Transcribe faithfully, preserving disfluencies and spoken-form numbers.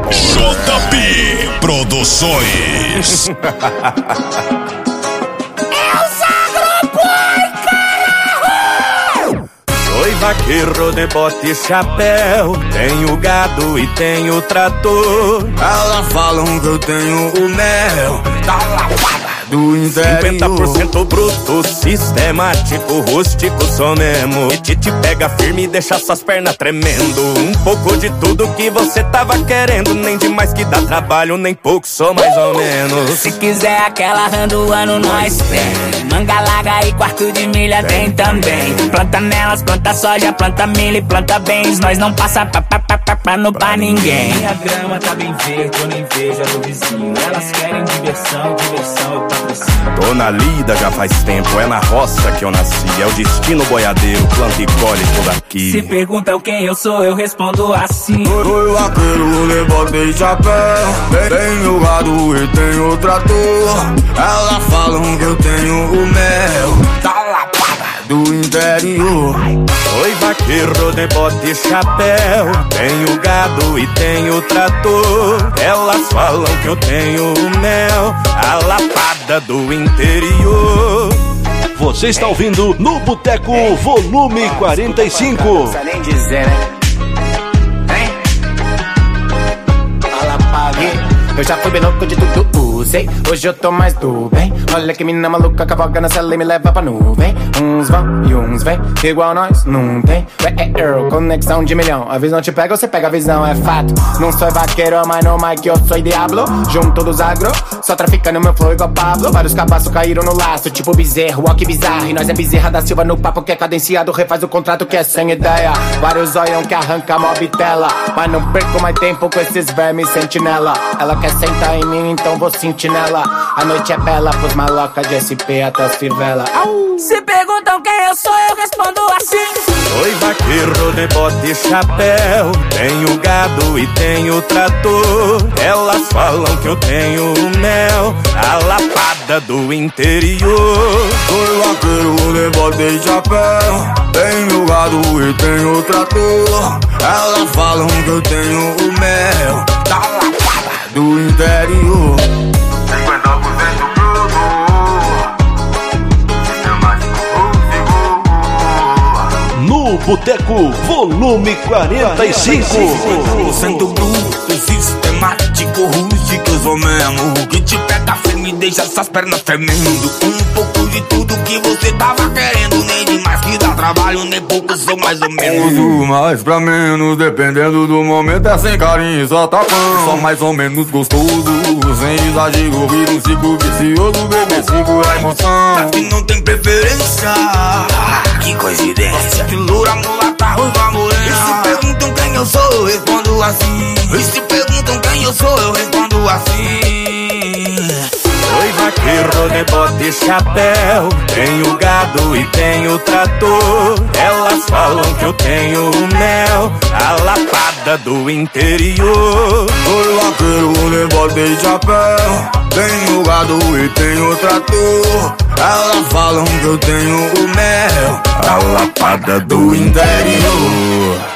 J P Produções. Vaqueiro de bote e chapéu, tenho gado e tenho trator. Elas falam que eu tenho o mel da lapada do interior. cinquenta por cento bruto, sistemático, rústico sou mesmo. E te, te pega firme e deixa suas pernas tremendo. Um pouco de tudo que você tava querendo. Nem demais que dá trabalho, nem pouco, sou mais ou menos. Se quiser aquela rã do ano, nós tem. Manga larga e quarto de milha tem também. Planta nelas, planta soja, planta milho e planta bens. Nós não passa pra, pra, pra, pra, pra, não pra ninguém. Minha grama tá bem verde, eu nem vejo a do vizinho. Elas querem diversão, diversão eu patrocínio. Tô na lida já faz tempo, é na roça que eu nasci. É o destino boiadeiro, planta e colhe por aqui. Se perguntam quem eu sou, eu respondo assim. Oi, vaqueiro, de bote e chapéu, tenho gado e tenho trator. Elas falam que eu tenho o mel da lapada do interior. Oi, vaqueiro de bote e chapéu, tenho gado e tenho trator. Elas falam que eu tenho o mel, a lapada do interior. Você está ouvindo no Boteco Volume quarenta e cinco. Não precisa nem dizer, né? Hein? Fala, pague. Eu já fui bem louco de tudo, usei. Hoje eu tô mais do bem. Olha que mina maluca, cavalga na cela e me leva pra nuvem. Uns vão e uns vem, igual nós, não tem. É Earl, conexão de milhão. A visão te pega, você pega a visão, é fato. Não sou vaqueiro, mas no mic eu sou diablo. Junto dos agro, só traficando meu flow igual Pablo. Vários cabaços caíram no laço, tipo bezerro, ó que bizarro. E nós é bezerra da Silva no papo que é cadenciado. Refaz o contrato que é sem ideia. Vários olham que arranca mó bitela. Mas não perco mais tempo com esses vermes sentinela. Ela quer sentar em mim, então vou sentir nela. A noite é bela pros malocas de S P até as fivelas. Se perguntam quem eu sou, eu respondo assim. Oi, vaqueiro de bote e chapéu, tenho gado e tenho trator. Elas falam que eu tenho o mel, a lapada do interior. Oi, vaqueiro de bote e chapéu, tenho gado e tenho trator. Elas falam que eu tenho o mel da lapada do interior. cinquenta por cento bruto, No Boteco Volume quarenta e cinco. Sendo bruto, sistemático, rústico, sou mesmo. Que te pega firme e deixa essas pernas tremendo. Um pouco de tudo que você tava querendo. Nem demais que dá trabalho, nem pouco, sou mais ou menos. Do mais pra menos, dependendo do momento. É sem carinho, só tapão. Só mais ou menos gostoso, sem exagero. Vira um ciclo vicioso, bebê, segura a emoção. Pra quem não tem preferência, que coincidência. Loura, mulata, ruiva, morena. E se perguntam quem eu sou, eu respondo assim. E se perguntam quem eu sou, eu respondo assim. Oi, vaqueiro de bote e chapéu, tenho gado e tenho trator. Elas falam que eu tenho o mel, a lapada do interior. Oi, vaqueiro de bote e chapéu, tenho gado e tenho trator. Elas falam que eu tenho o mel, a lapada do interior.